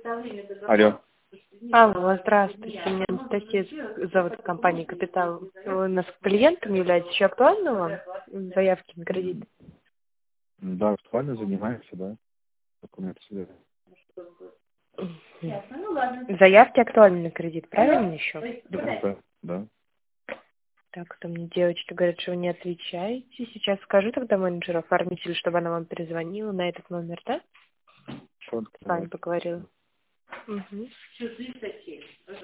Алло. Алло, здравствуйте. Меня Анастасия зовут компания «Капитал». Вы у нас клиентом являетесь. Еще актуально вам заявки на кредит? Да, актуально занимаемся, да. Документы собираем. Заявки актуальны на кредит, правильно еще? Да. Так, там мне девочки говорят, что вы не отвечаете. Сейчас скажу тогда менеджеру, оформителю, чтобы она вам перезвонила на этот номер, да? Что С вами открывать? поговорила. Угу.